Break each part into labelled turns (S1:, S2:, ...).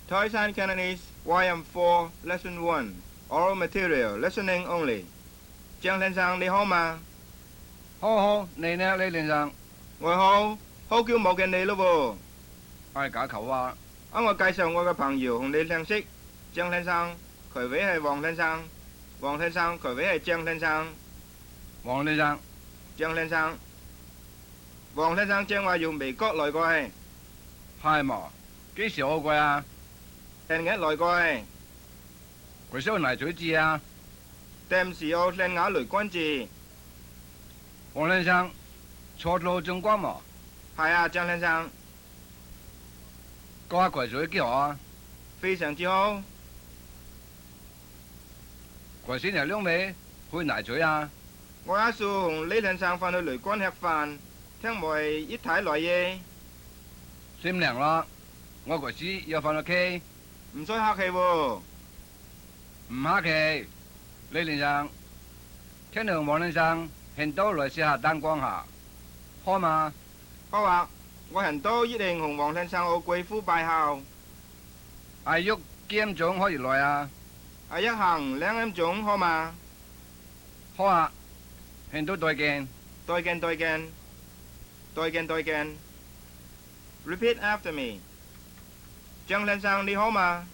S1: Toys and Cantonese YM4 Lesson 1 Oral Material Listening Only 張先生你好嘛？
S2: 好，你呢，李先生？
S1: 我好，好久冇見你咯
S2: 係假球啊！
S1: 我介紹我嘅朋友同你認識，張先生，佢位係黃先生，黃先生佢位係張先生，
S2: 黃先生，
S1: 張先生，黃先生正話由美國來過去，
S2: 係嘛？幾時好過啊？
S1: 前日來過去，
S2: 佢收嚟水字啊？
S1: 暫時有靚雅雷關字。
S2: 黃先生，錯路中關嘛？
S1: 係啊，張先生，
S2: 嗰下葵水幾好啊？
S1: 非常之好。
S2: 葵先係兩味去泥水啊？
S1: 我阿叔同李先生翻去雷關吃飯，聽聞一睇來嘢，
S2: 閃涼啦！我葵師又翻屋企，
S1: 唔使客氣喎。
S2: 唔客氣。李先生，聽到黃先生很多來試下燈光下，好嘛？
S1: 好啊，我很多一定同黃先生我貴婦拜校。
S2: 阿玉幾點鐘可以來啊？
S1: 一行2點好嘛？
S2: 好啊，很多再見。
S1: 再見。Repeat after me。張先生你好嘛？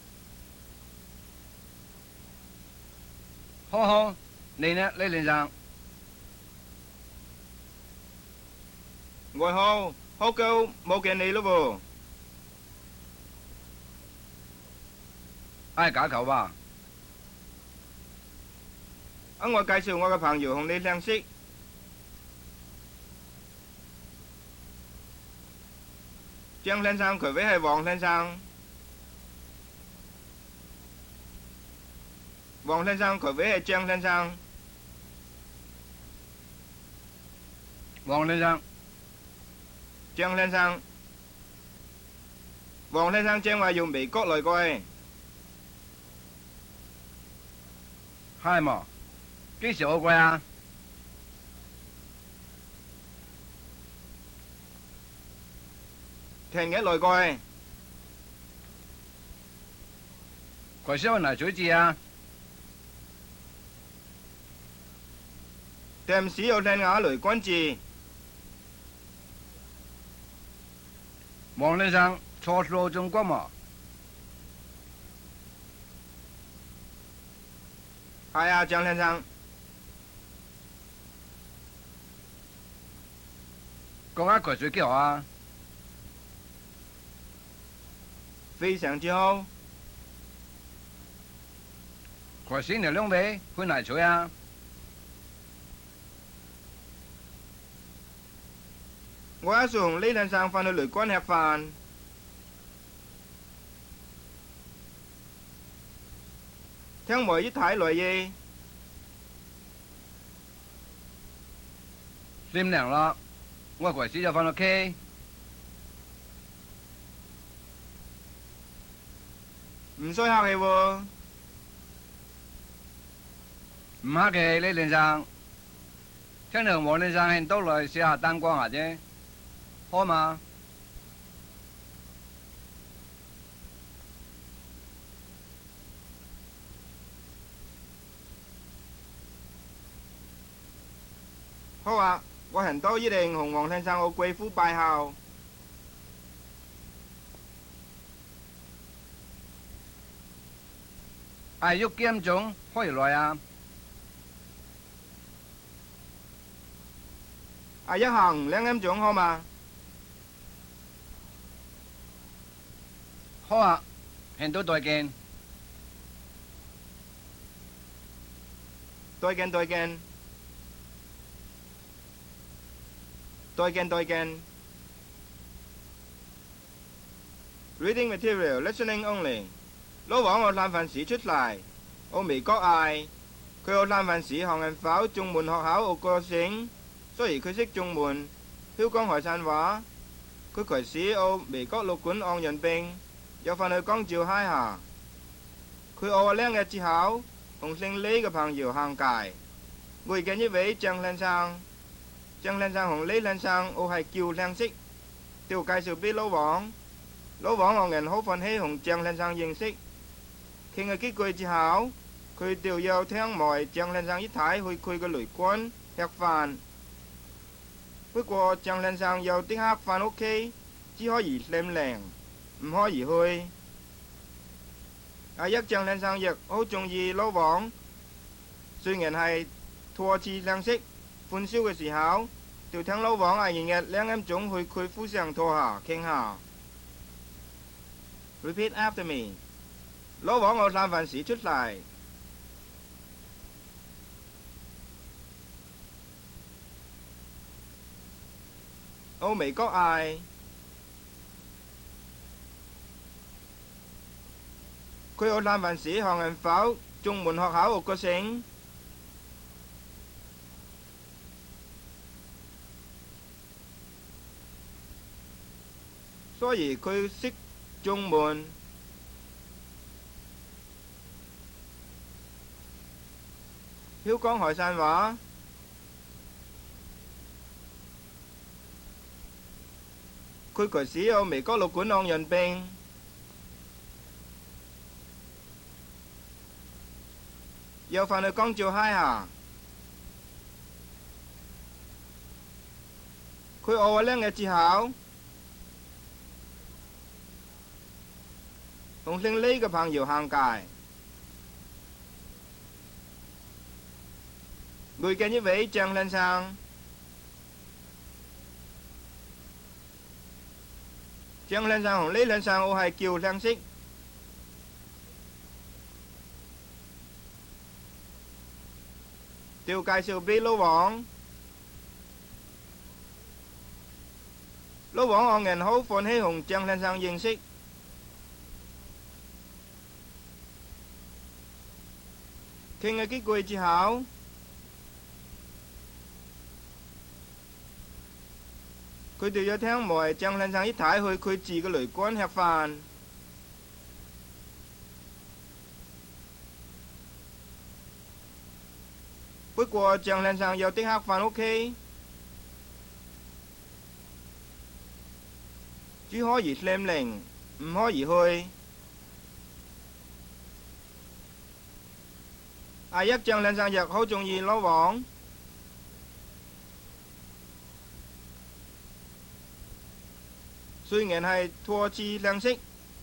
S2: 好，你呢，李先生？
S1: 我好，好久冇見你咯
S2: 係假球吧？
S1: 我介紹我嘅朋友同你認識。張先生佢位係黃先生，黃先生佢位係張先生，
S2: 黃先生，
S1: 張先生，黃先生正話由美國來過去，
S2: 係嘛？幾時好過啊？
S1: 前日來過去，
S2: 佢收嚟水字啊？
S1: 暫時有靚雅雷關字。
S2: 黃先生，錯數中國嘛？
S1: 係啊，張先生。
S2: 嗰家葵水幾好啊？
S1: 非常之好。
S2: 葵先嚟兩味去泥水啊？
S1: 我阿叔同李先生翻去雷關吃飯，聽聞一睇來嘢，
S2: 閃涼啦！我葵師就翻屋企，
S1: 唔使客氣喎。
S2: 唔客氣，李先生。聽到黃先生很多來試下燈光下啫，好嘛？
S1: 好啊，我很多一定同黃先生我貴婦拜校。
S2: 阿玉幾點鐘可以來啊？
S1: 一行2點好嘛？
S2: 好啊，很多再見。
S1: 再見。Reading material, listening only。老王我爛飯時出嚟，我美國嗌，佢有爛飯時學人否中文學校有個性，所以佢識中文，曉講海汕話。佢開始有美國陸管昂人兵，又翻去廣州嗨下。佢學2日之後，同姓李嘅朋友行街，會見一位張先生。張先生同李先生我係叫認識，就介紹俾老王。 老王學人好歡喜同鄭先生認識，傾咗幾句之後，佢就要聽埋鄭先生一齊去佢嘅旅館吃飯。不過鄭先生又即刻返屋企，只可以閃靈，唔可以去。阿一鄭先生亦好中意老王，雖然係初次認識歡笑嘅時候，就聽老王係日日2點鐘去佢夫上坐下傾下。Repeat after me。老王我三藩市出嚟。我美國嗌。佢有三藩市航人否中門學校學個醒。所以佢識中文。曉講海山話。佢嗰時有美國陸軍浪人兵。又返去廣州嗨下。佢學咗2日之後，同姓李嘅朋友行街，遇見一位鄭先生。鄭先生同李先生我係叫相識，就介紹俾老王。老王學人好歡喜同鄭先生認識，傾咗幾句之後，佢哋要聽埋鄭先生一齊去佢自己嘅旅館吃飯。不過鄭先生又即刻返屋企，只可以閃靈，唔可以去。阿一鄭先生亦好中意老王，雖然係初次認識，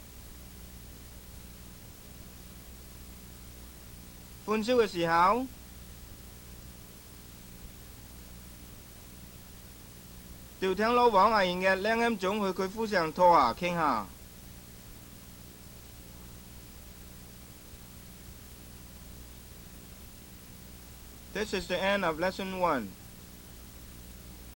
S1: 歡笑嘅時候，就聽老王係日2點鐘去佢夫上坐下傾下。This is the end of lesson 1.